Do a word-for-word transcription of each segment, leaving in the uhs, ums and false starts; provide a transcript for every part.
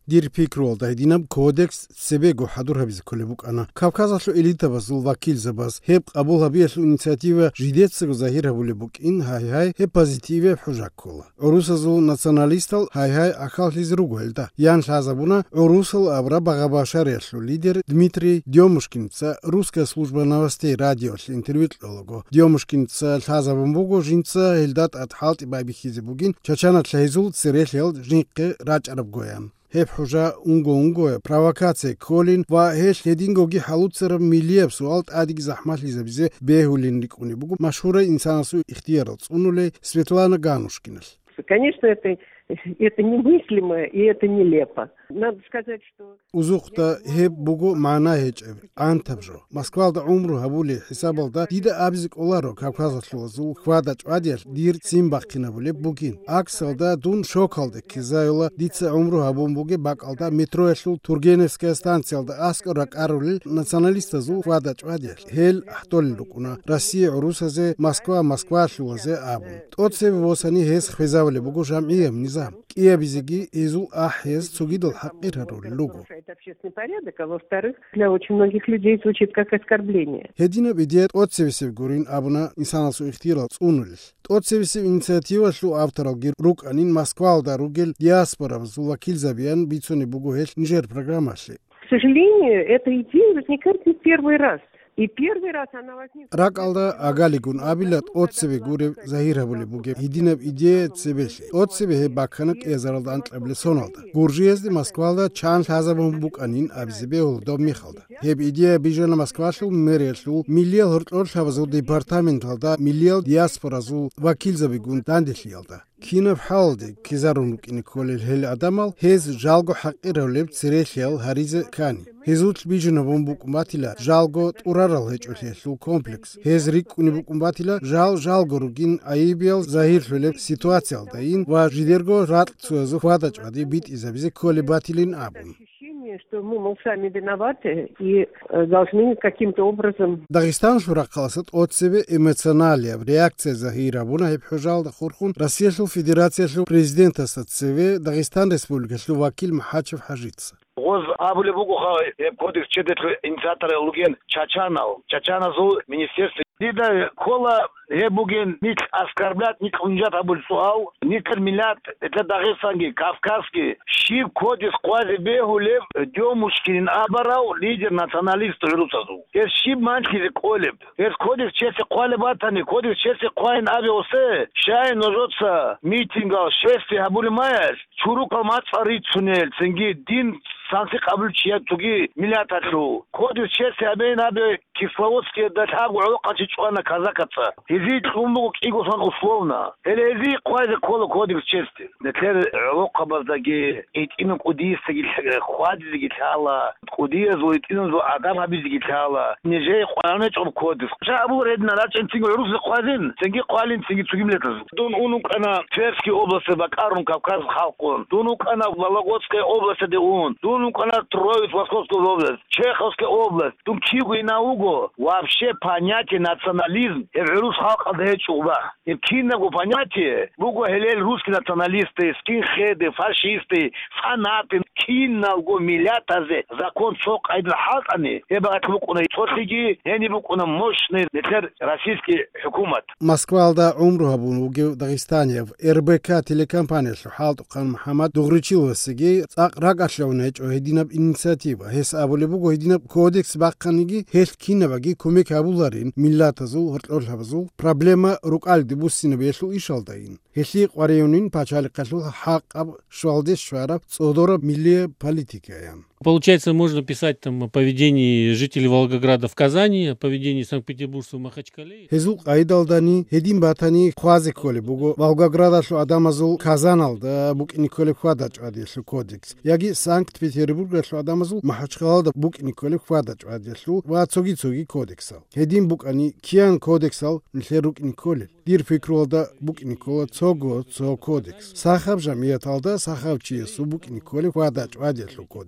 دیر فکر ولده دینم کودکس سبه گو حضور هبیز کلی بک آنا کافکازشو الیتا باز وکیل زباز هب قبول هبیشو اینیشیتیو جدید سگ ظاهر هبولی بک این های های هب پوزیتیو حجاک کولا عروس زو ناسیونالیستال های های اخال لیز روگولده یان شازابونا عروسل ابرا багабашаряшлу лидер Дмитрий Демушкинца русская служба новостей радио интервью лого Демушкинца шазабумбуго жинца элдат атхалт бабихизи бугин чачана тлайзул церехел жинке рач арабгоям هب حجا اونگو اونگو پرووکاسیون کولین و هش هدینگوگی حلوتسر میلیب سوالت ادیگ زحمت لیزه بیزه بهولین لیکونی بگو مشهور انسانسو اختیارات اونولی سویتلانا گانوشکینل. Конечно, это это немыслимо и это нелепо. Надо сказать, что Узухта хеб бугу мана хеч антабжо. Москвалда умру хабули хисабалда дида абзик оларо кавказашлозу хвадач адяш дир цимбакина буле бугин. Аксалда дун шокалде кизайла дица умру хабун буге бакалда метрояшлу Тургеневская станциялда аскарак арули националиста зу хвадач адяш. Хел ахтол лукуна. Россия урусазе Москва Москва шлозе абун. Отсев восани хес хвизавле бугу жамием низам. Кия бизиги изул ахез цугидл хакир лугу. Это общественный порядок, а во-вторых, для очень многих людей звучит как оскорбление. Hedina bidiet otsevisiv gurin abuna insanasу ihtiyarats unulis. Otsevisiv inisiativa shu avtoral gir ruk anin Москвалда ругел диаспора зулакил забиан бицуни бугу хеш нижер программашли. К сожалению, эта идея возникает не первый раз. И первый раз она возникла. Рак алда агалигун абилат отсеве гуре захира були буге. Единаб идея цебешли. Отсеве хе бакханак эзаралда антлабле соналда. Гуржиезди Москвалда чан хазабун бук анин абзебе олдо михалда. Хеб идея бижана Москвашлу мерешлу миллиал хуртлор шабазу департаменталда миллиал диаспоразу вакил забигун дандешлиалда. Кинов халди кизарунук иниколел хел адамал хез жалго хақиролеб церехел харизе кани. Хезут бижана бумбук матила жалго урарал хечулхелу комплекс. Хез рик унибук матила жал жалго ругин аибел захирлелеб ситуациялдаин ва жидерго рат цуазу хвадач ади бит изабизе колебатилин абун. Что мы, мол, сами виноваты и э, должны каким-то образом... Дагестан шуракаласат от себе эмоционалия в реакции захира буна хеп хужалда хурхун Россия шу федерация шу президента сацеве Дагестан республика шу вакил Махачев Хажица. Воз абуле бугу ха кодекс чедет инициатора луген Чачанал. Чачаназу министерство Дида кола Ебуген ник оскорблять, ник унижать абульсуал, ник кормилят, это дагестанский, кавказский. Шив кодис квази бегулев, Демушкин абарау, лидер националист Русазу. Эс шив манчки колеб. Эс кодис чеси квалебатани, кодис чеси квайн авиосе. Шай ножоца митингал, шести абулимаяс. Чурукал мацари цунел, цинги дин санкции кабул чия туги милятатру. Кодис чеси абейн абе Кисловодские датагу алокачичуана казакаца. Изи тумбук игосан условно. Или изи квази коло кодекс чести. Нетлер алокабаздаги итину кудиста гитала, хвади гитала, кудиязу итину зу адам абиз гитала. Неже кване чон кодекс. Ша абу редна рачен цинго русы квазин. Цинги квалин цинги цугимлетаз. Дун унук ана Тверской области Бакарун Кавказ халкон. Дунук ана Вологодская область деун. Дунук ана Троиц Московская область. Чеховская область. Дун Кигу и Наугу. Вообще понятие национализм и рус халка дечува. И киногу понятие буго хелел русские националисты, скинхеды, фашисты, фанаты, киногу милятазе закон сок айдл халкани. Эба атбукуна тотиги, яни букуна мощный нетер российский хукумат. Москвалда умру хабун уге Дагестане в РБК телекомпания халт кан Мухаммад дугричилвасиги рагашлавнеч оединаб инициатива. Хес абуле буго единаб кодекс бакканиги хес Кинабаги комек абуларин миллатазу хуртлорхабазу проблема рукалди буссина бешлу ишалдаин. Хесли қварионин пачаликашлу хақ аб швалдес швараб цодора милли политикаян. Получается, можно писать там о поведении жителей Волгограда в Казани, о поведении Санкт-Петербуржца в Махачкале. Хезул айдалдани, хедим батани хвази коле буго Волгоградашлу адамазул Казаналда букини коле хвадач адешлу кодекс. Яги Санкт-Петербургашлу адамазул Махачкалада букини коле хвадач адешлу ва цоги цоги кодексал. Хедим букани киян кодексал нхерукини коле. Дир фикролда букини кола цого цо кодекс. Сахаб жамияталда сахабчие су букини коле хвадач адешлу кодекс.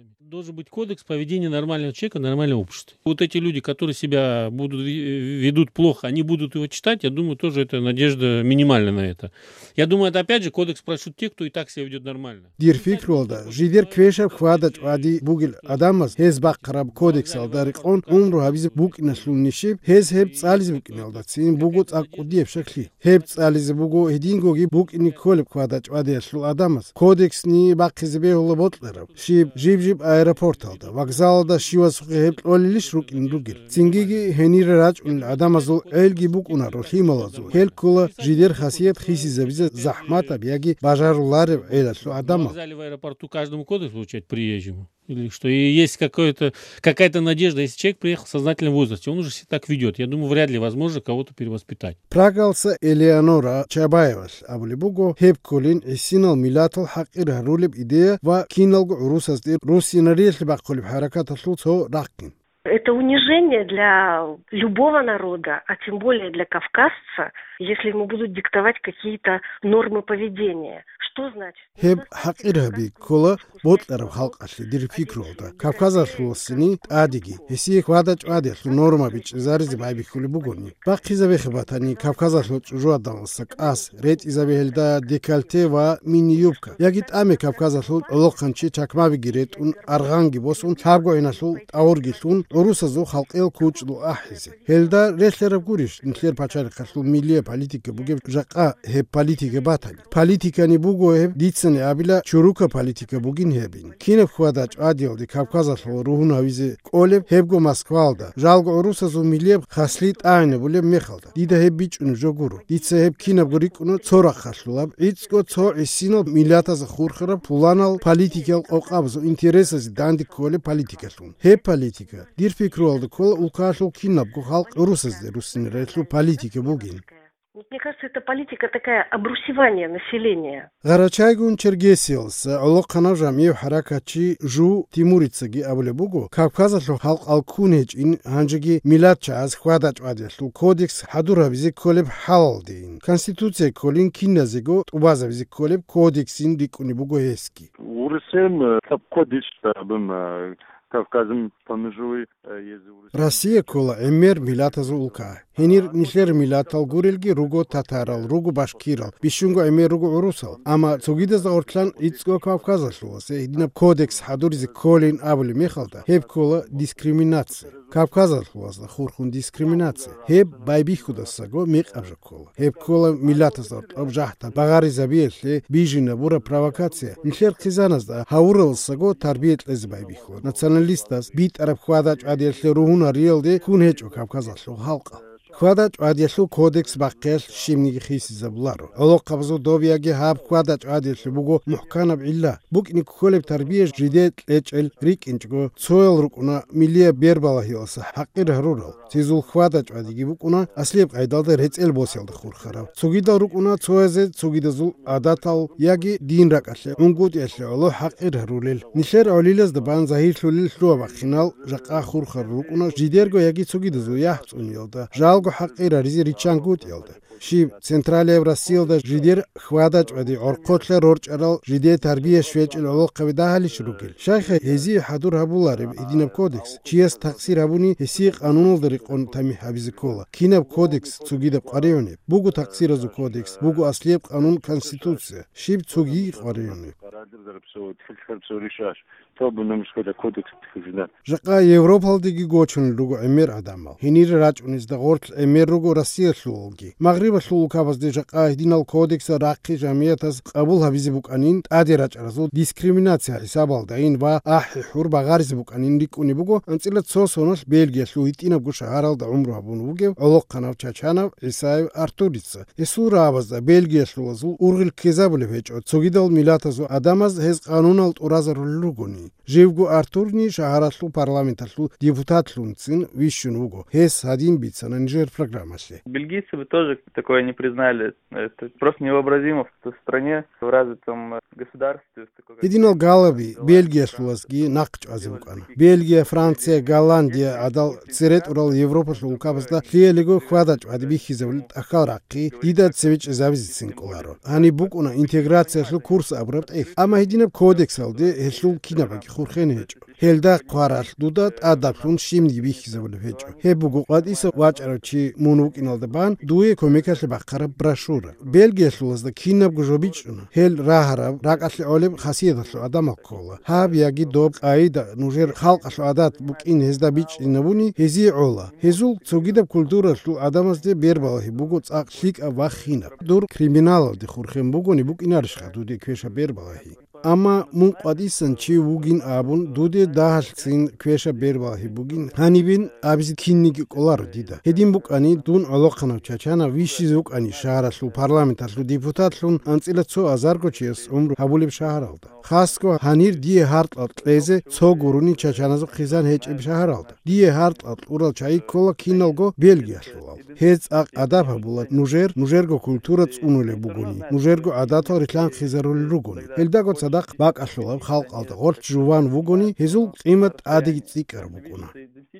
Должен быть кодекс поведения нормального человека, нормального общества. Вот эти люди, которые себя будут, ведут плохо, они будут его читать, я думаю, тоже это надежда минимальна на это. Я думаю, это опять же кодекс прочтут те, кто и так себя ведет нормально. Дир фикролда, жидер квешаб хвадат вади бугил адамас, хез баққараб кодекс алдариқон, умру хабиз бук наслун нишиб, хез хеб цализ бук иналдацин, бугу цақудиев шакли. Хеб цализ бугу хедингоги бук ини колеб хвадат вади аслу адамас. Кодекс ни баққизбе хула ботлераб. Шиб жиб жиб аэропорт алда. Вокзалда шива сухи хеб олилиш рук ин ругил. Цингиги хенир рач ун адамазул элги бук унару хималазу. Хел кула жидер хасиет хиси забизе захмата бяги бажарулары эласлу адамас. В вокзале в аэропорту каждому кодекс получать приезжему. Или что, и есть какое-то, какая-то надежда, если человек приехал в сознательном возрасте, он уже себя так ведет. Я думаю, вряд ли возможно кого-то перевоспитать. Прагалса Элеонора Чабаевас, Абулибуго, Хепколин, Эссинал Милатал, Хакир Рулеб идея, Ва Киналгу Русасдир, Русинарес Баколиб Харакат Аслуцо Ракин. Это унижение для любого народа, а тем более для кавказца, если ему будут диктовать какие-то нормы поведения. Что значит? Хеб хакираби кола ботлараб халк асли дир фикролда. Кавказа слосини адиги. Эси хвадач адих норма бич зарзи байби хули бугони. Бақиза вехбатани Кавказа слоч жуадалсак ас рет изабелда декальте ва мини юбка. Ягит аме Кавказа слоч локанчи чакмави гирет ун арганги босун табго инасул аурги сун Русазу халк эл кучлу ахизи. Хелда реслераб гуриш нхлер пачар каслу милия политика буге жака хе политика батани. Политика ни буго хе дицане абила чурука политика бугин хебин. Кинев хвадач адиалди Кавказа сло руна визе колеб хебго Москвалда. Жалго Русазу милия хаслит айне буле мехалда. Дида хеб бич ун жогуру. Дице хеб кинев гурик уну цора хаслулаб. Ицко цо эсинал милиатаза хурхара пуланал политикал оқабзу интересази данди коле политика слун. Хеб политика. Дир фикролда кола улкашлу кинабго халк Русазде русинеретлу политика бугин. Мне кажется, это политика такая обрусевание населения. Гарачайгун Чергесиос, Олоканав Жамиев Харакачи Жу Тимурицаги Абулебугу, Кавказашлу халк алкунеч ин ханжиги милатча аз хвадач адешлу кодекс хадуравизи колеб халдин. Конституция колин киназиго убазавизи колеб кодексин дикуни бугу ески. Урсем кодекс табым Кавказым помежуй езу. Россия кола эмер милатазу улка. Хенир нишер милатал гурилги руго татарал, руго башкирал. Бишунго эмер руго урусал. Ама цугидаза ортлан ицго Кавказашлуасе. Идинаб кодекс хадуризи колин абули мехалда. Хеб кола дискриминация. Кавказашлуаза хурхун дискриминация. Хеб байбихудасаго меқ абжакола. Хеб кола милатаза обжахта. Багари забиетле бижина бура провокация. Нишер хизаназда хауралсаго тарбиет лез байбихула. Националистас бит араб хвадач адиетле ругуна риалде кунхечо Кавказашлу халка. Хвадач адиетлу кодекс баққел шимниги хиси забларо. Оло қабзу довияги хаб хвадач адиетле буго мухканаб илла. Бук ини колеб тарбия жидет лечел рик инчго цойл рукуна милия бербала хилса хаққир харурал. Тизул хвадач адиги букуна аслеб қайдалда рецел босялда хурхарав. Цугида рукуна цоязе цугидазул адатал яги дин ракашле унгут яшле оло хаққир харулел. Нишер олилаз дабан захирлулил шлуа бақхинал жақа хурхар рукуна жидерго яги цугидазул яхц унилда. Жалго حقیره ریزی ریچان گوت یلده. شیب سنترال اوراسیل دا جدیر خوادج ودی ارقوتل رورج ارال جدی تربیه شویج العلاق قبیده حالی شروع کل. شیخ هزی حضور هبولاره ایدینب کودکس. چیز تقصیر هبونی هسیق قانون دریق آن تمی حبیز کولا. کینب کودکس چوگیدب قریونه. بگو تقصیر از کودکس. بگو اصلیب قانون کنستیتوسیه. شیب چوگی قریونه. Жака Европалдиги гочун руго эмер адамал. Хинир рачунис да гортл эмер руго Россия шлуулги. Магриба шлуулкавазде жака идинал кодекса раққи жамиятаз қабул хабизи буканин ади рачаразу дискриминация хисабалда ин ва ахи хур багаризи буканин рикуни буго анцила цосонос Бельгия шлуитина гуша харалда умру хабун буге олоққанав чачанав Исаев Артурица. Исура абазда Бельгия шлуулазу ургил кезабуле вечо. Цугидал милатазу адамаз хез қануналт уразарул ругуни. Живгу Артурни шахараслу парламентаслу депутатлун цин вишун уго. Хес один битса на Нижер программасли. Бельгийцы бы тоже такое не признали. Это просто невообразимо в стране, в развитом государстве. Идинал Галаби, Бельгия слуазги нақч азивукана. Бельгия, Франция, Голландия, адал церет урал Европа слукабазда лиелего хвадач адбихи завлит ахалрақи дида цевич завизицин коларо. Ани букуна интеграция слу курс абрабт эх. Ама идинаб кодекс алде хеслу кинабаги ხურხენ ეჭო ჰელდა ყვარალ დუდათ ადაფუნ შიმდი ვიხიზებულ ეჭო ჰებუგუ ყადისა ვაჭროჩი მონუკინალდებან დუე კომიკასle ბახარა ბრაშურა ბელგიაშულას და კინაბგუჟობიჭუნა ჰელ რაჰარა რაკასle ოლებ ხასიედასო ადამაკოლა ჰაბიაგი დობ აიდა ნუჟერ ხალყაშო ადათ ბუკინ ჰეზდა ბიჭინებუნი ჰეზი ოლა ჰეზულ ცუგიდა კულტურაშულ ადამიანზე ბერბალაჰი ბუგუ წაყლიკ ვახინა დურ კრიმინალდი ხურხენ ბუგუნი ბუკინარიშხა დუდი ქვეშა ბერბალაჰი ამა მუნყადისან ჩი უგინ აბუნ დუდი დაჰალცინ ქვეშა ბერბალაჰი ბუგინ ჰანიბინ აბიზი კინნიგი ყოლარო დიდა ჰედინ ბუკანი დუნ ალოყანა ჩაჩანა ვიში ზუკანი შაჰარასულ პარლამენტასულ დიპუტატლუნ ანწილაცო აზარგოჩიეს უმრ ჰაბულებ შაჰარალდა ხასკო ჰანիր დიე ჰარტლ ყლეზე ცოგურუნი ჩაჩანაზო ხიზან ჰეჭებ შაჰარალდა დიე ჰარტლ ურალ ჩაი კოლა კინალგო ბელგიაშულალ ჰეც აყ ადაფაბულა ნუჟერ ნუჟერგო კულტურა წუნულე ბუგუნი ნუჟერგო ადათო რიტლან ხიზარული რუგუნი ჰელდაგო სადақ ბაკაშულავ ხალყალდა ორ ჯუვან ვუგუნი ჰეზულ ყიმატ ადიგი წიკარ ბუგუნა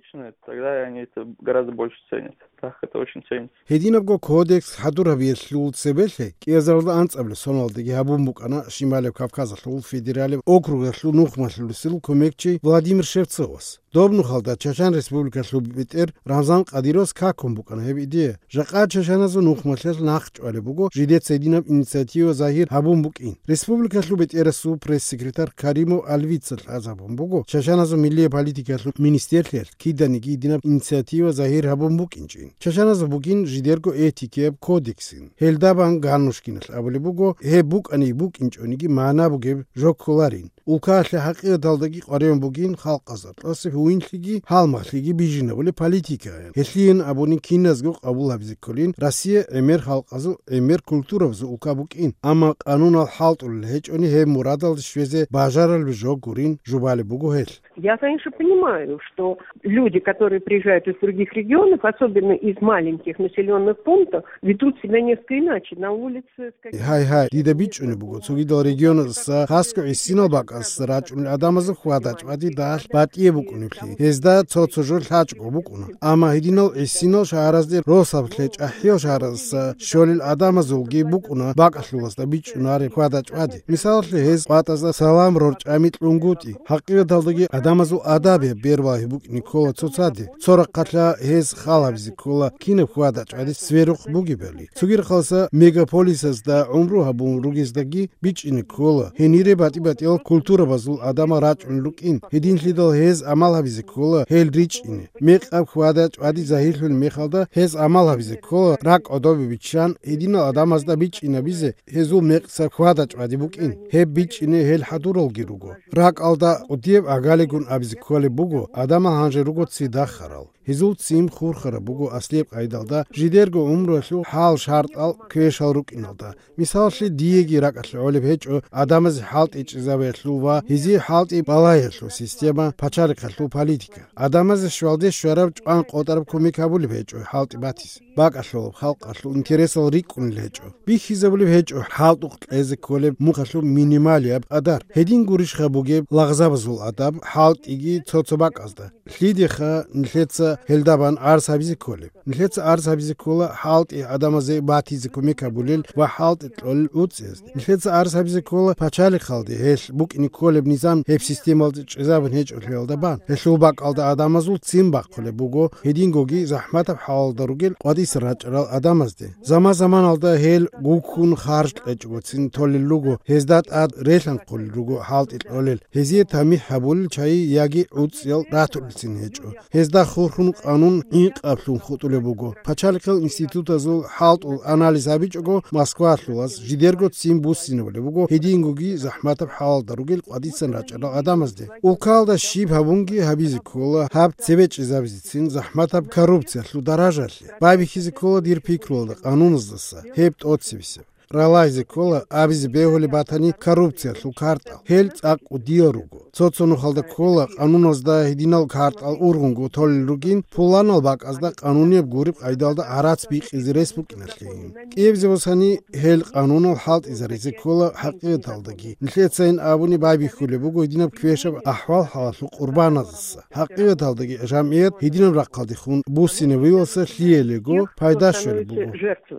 тогда они это гораздо больше ценят. Так, это очень ценится. Хединабго кодекс хадуравиес лулцебеле, киазарда анцабле соналдыги хабумбукана Шималев Кавказашлул федералев округашлу нухмашлусил комекчи Владимир Шевцовас. Добну халда Чачан Республикашлу битер Рамзан Кадирос какомбукана хеб идея. Жаqa Чачаназу нухмашлаш нахчвале буго жидет сединаб инициатива Захир хабумбукин. Республикашлу битерасу пресс-секретарь Каримов Альвицал азабумбуго. Чачаназу милли политикашлу министерлер киданиги динаб инициатива Захир хабумбукинчи. Чачаназу бугин жидерго этикеб кодексин. Хелдабан ганушкинал абулебуго хебук ани букинчониги маана бугеб жокколарин. Улкашле хақиқат далдаги қарем бугин халқазат. Асиф уинхлиги халмахлиги бижинабуле политика. Хеслиен абуни киназго қабул абзиколин. Россия эмер халқазу эмер культуравзу улкабукин. Ама қанунал халтул хечони хе мурадал швезе бажарал бжокурин жубале бугу хел. Я, конечно, понимаю, что люди, которые приезжают из других регионов, особенно из маленьких населенных пунктов, ведут себя несколько иначе на улице. Хай хай, дида бичуни бугу. Цугидо регион с хаско и синобакас рачуни адамазы хвадач вади даш батие букуни пли. Хезда цоцужул хачко букуна. Ама хидинол и синол шаразде росаблеч ахио шараз шолил адамазы уги букуна бакашлуазда бичунари хвадач вади. Мисалшли хез батазда салам рорч амит лунгути. Хақио далдаги адамазу адабе бервахи бук Никола Цоцади. Цора қатла хез халабзи кола кине хвадач ади сверух буги бели. Цугир халса мегаполисазда умру хабун ругиздаги бич Никола. Хенире бати бати ел культура базул адама рач унлук ин. Хедин лидал хез амал хабизи кола хел рич ине. Мег аб хвадач ади захир хул мехалда хез амал хабизи кола рак одоби бичан хедина адамазда бич ине бизе хезул мег саб хвадач ади бук ин. Хеб бич ине хел хадурол гируго. Рак алда удиев агали აბიზი ქოლე ბუგო ადამა ჰანჟე როგოცი დახარალ ჰიზულ ციმ ხურხარა ბუგო ასლიებ ყაიდალდა ჟიდერგო უმროშუ ჰალ შარტალ ქეშალ რუკინალდა მისალში დიეგი რაკაშე ოლებ ჰეჭო ადამაზი ჰალტ იჭზავე ლუვა ჰიზი ჰალტი ბალაიაშო სისტემა ფაჩარი ხალუ პოლიტიკა ადამაზი შვალდე შარაბ ჭან ყოტარ კომიკაბული ჰეჭო ჰალტი ბათის ბაკაშო ხალყაშო ინტერესალ რიკუნ ჰეჭო ბიხიზებული ჰეჭო ჰალტუ ყეზე ქოლე მუხაშო მინიმალიაბ ადარ ჰედინ გურიშ ხაბუგე ლაღზაბზულ ადაბ ჰალტ იგი ცოცობაკაზდა ლიდიხა ნლეცა ჰელდაბან არსაბიზი ქოლე ნლეცა არსაბიზი ქოლა ჰალტი ადამაზე ბათიზი კომიკაბულელ ვა ჰალტი ტოლ უცეს ნლეცა არსაბიზი ქოლა ფაჩალი ხალდი ჰეს ბუკინი ქოლებ ნიზამ ჰებ სისტემალდი ჭეზაბენ ჰეჭო ჰელდაბან ჰესუბაკალდა ადამაზულ ციმბა ქოლე ბუგო ჰედინგოგი ზაჰმატა ჰალდარუგელ ყადის რაჭრალ ადამაზდე ზამა ზამანალდა ჰელ გუქუნ ხარჯ ეჭგოცინ თოლი ლუგო ჰეზდატ ად რელან ყოლი ლუგო ჰალტი ტოლელ ჰეზიე თამი ჰაბულ ჩაი იაგი უცელ რატულცინ ეჭო ჰეზდა ხურხუნ ყანუნ იყაფლუნ ხუტულებუგო ფაჩალკელ ინსტიტუტაზულ ჰალტულ ანალიზაბიჭგო მოსკვაშლუას ჟიდერგო ციმ ბუსინოლებუგო ჰედინგოგი ზაჰმატა ჰალდარუგელ ყადისან რაჭრალ ადამაზდე უკალდა შიბ ჰაბუნგი ჰაბიზი ქოლა ჰაბ ცებეჭიზაბიზიცინ ზაჰმატა коррупция ლუ დაражალე ბაიბიხიზი ქოლა დირ ფიქროლდა ყანუნზდასა ჰებტ ოციბისე Ралайзи кола абизи бехоли батани коррупция лу картал хел цак удиоруго цоцону халда кола канунозда хидинал картал ургунго толлугин пуланал баказда канунеб гурип айдалда арац биқизи республикиналхин киевзевосани хел канунал халт изаризи кола хақиқаталдаги нлецайн абуни байби хуле буго хидинаб квешаб ахвал халу қурбаназса хақиқаталдаги жамият хидинаб раққалди хун бусине вилса лиелего пайдашөл буго.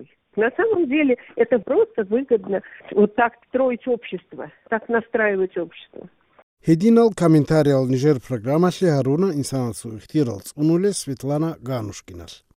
На самом деле это просто выгодно вот так строить общество, так настраивать общество. Hedinal комментариал Нижер программаში Haruна инсаналсу ихтиралц унуле Светлана Ганушкинал.